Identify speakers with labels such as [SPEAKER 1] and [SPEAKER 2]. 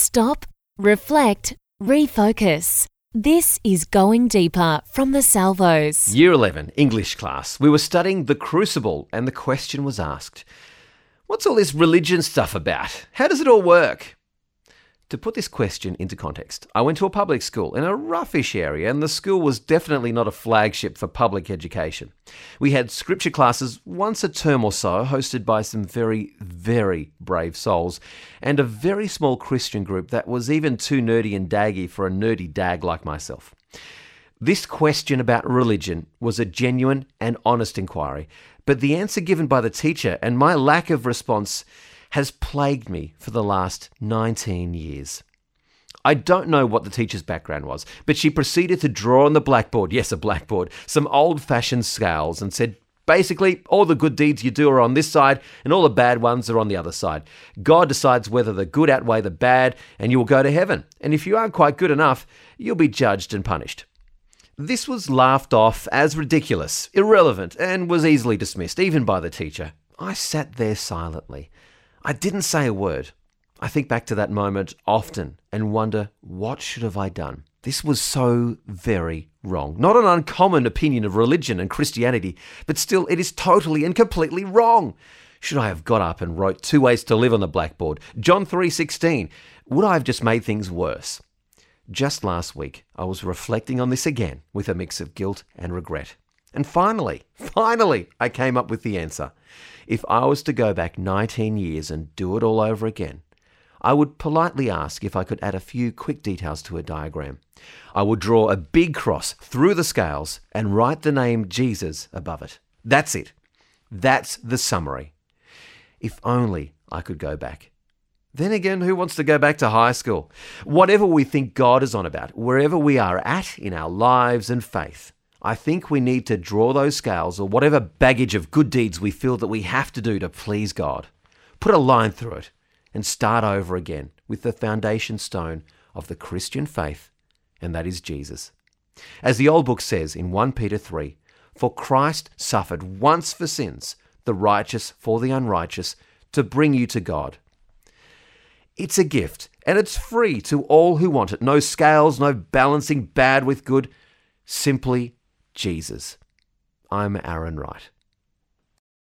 [SPEAKER 1] Stop, reflect, refocus. This is Going Deeper from the Salvos.
[SPEAKER 2] Year 11, English class. We were studying the crucible and the question was asked, what's all this religion stuff about? How does it all work? To put this question into context, I went to a public school in a roughish area and the school was definitely not a flagship for public education. We had scripture classes once a term or so, hosted by some very, very brave souls, and a very small Christian group that was even too nerdy and daggy for a nerdy dag like myself. This question about religion was a genuine and honest inquiry, but the answer given by the teacher and my lack of response has plagued me for the last 19 years. I don't know what the teacher's background was, but she proceeded to draw on the blackboard, yes, a blackboard, some old-fashioned scales and said, basically, all the good deeds you do are on this side and all the bad ones are on the other side. God decides whether the good outweigh the bad and you will go to heaven. And if you aren't quite good enough, you'll be judged and punished. This was laughed off as ridiculous, irrelevant, and was easily dismissed, even by the teacher. I sat there silently. I didn't say a word. I think back to that moment often and wonder, what should have I done? This was so very wrong. Not an uncommon opinion of religion and Christianity, but still it is totally and completely wrong. Should I have got up and wrote 2 ways to live on the blackboard? John 3:16. Would I have just made things worse? Just last week, I was reflecting on this again with a mix of guilt and regret. And finally, I came up with the answer. If I was to go back 19 years and do it all over again, I would politely ask if I could add a few quick details to a diagram. I would draw a big cross through the scales and write the name Jesus above it. That's it. That's the summary. If only I could go back. Then again, who wants to go back to high school? Whatever we think God is on about, wherever we are at in our lives and faith, I think we need to draw those scales or whatever baggage of good deeds we feel that we have to do to please God. Put a line through it and start over again with the foundation stone of the Christian faith, and that is Jesus. As the old book says in 1 Peter 3, for Christ suffered once for sins, the righteous for the unrighteous, to bring you to God. It's a gift and it's free to all who want it. No scales, no balancing bad with good, simply Jesus. I'm Aaron Wright.